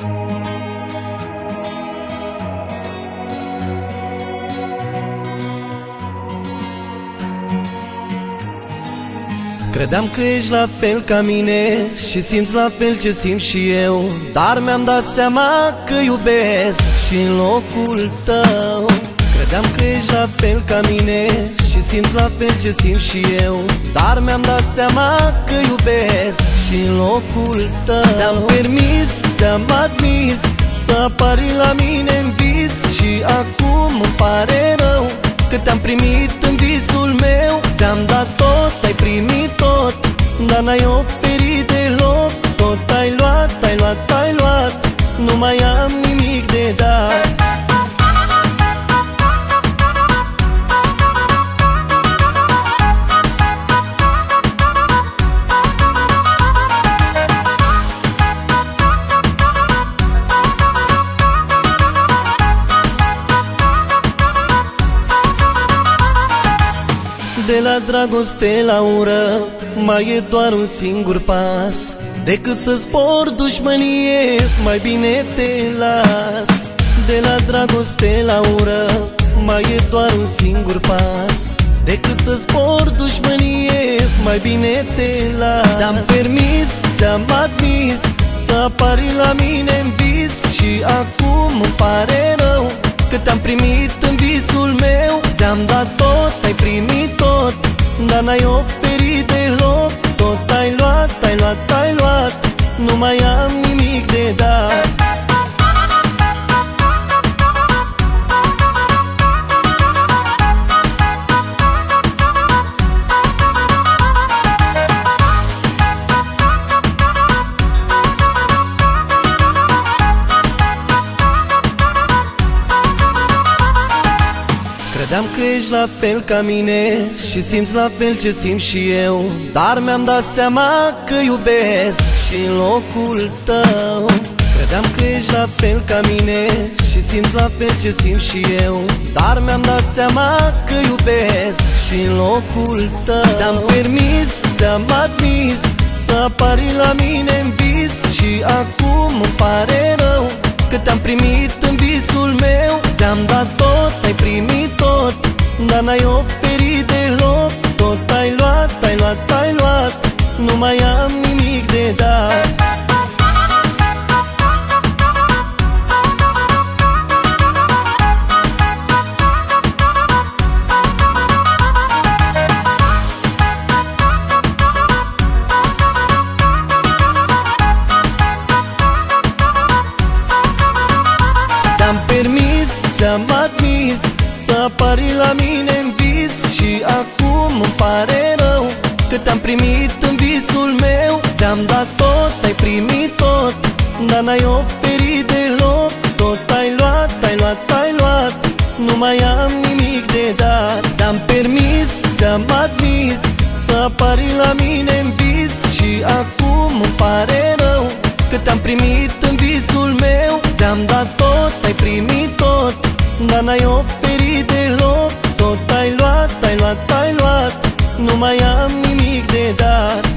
Credeam că ești la fel ca mine și simți la fel ce simt și eu, dar mi-am dat seama că iubesc și în locul tău. Credeam că ești la fel ca mine și simți la fel ce simt și eu, dar mi-am dat seama că iubesc și în locul tău. Ți-am permis, ți-am admis să apari la mine în vis și acum îmi pare rău că te-am primit în visul meu. Ți-am dat tot, ai primit tot, dar n-ai oferit deloc. Tot ai luat, ai luat, ai luat, nu mai am nimic de dat. De la dragoste la ură mai e doar un singur pas, decât să spor dușmănie, mai bine te las. De la dragoste la ură mai e doar un singur pas, decât să spor dușmănie, mai bine te las. Ți-am permis, ți-am admis să apari la mine în vis și acum îmi pare rău că te-am primit în visul meu. Ți-am dat tot, ai primit tot, dar n-ai oferit deloc. Tot ai luat, ai luat, ai luat, nu mai am nimic de dat. Credeam că ești la fel ca mine și simți la fel ce simt și eu, dar mi-am dat seama că iubesc și în locul tău. Credeam că ești la fel ca mine și simți la fel ce simt și eu, dar mi-am dat seama că iubesc și în locul tău. Ți-am permis, ți-am admis să apari la mine în vis și acum îmi pare rău că te-am primit în visul meu. Ți-am dat tot, ai primit tot, dar n-ai oferit deloc. Tot ai luat, ai luat, ai luat, nu mai am nimic de dat. Ți-am permis, ți-am admis să apari la mine în vis și acum îmi pare rău că te-am primit în visul meu. Ți-am dat tot, ai primit tot, dar n-ai oferit deloc. Tot ai luat, ai luat, ai luat, nu mai am nimic de dat. Ți-am permis, ți-am admis să apari la mine în vis și acum îmi pare rău că te-am primit în visul meu. Ți-am dat tot, ai primit tot, dar n-ai oferit deloc. Tot ai luat, ai luat, ai luat, nu mai am nimic de dat.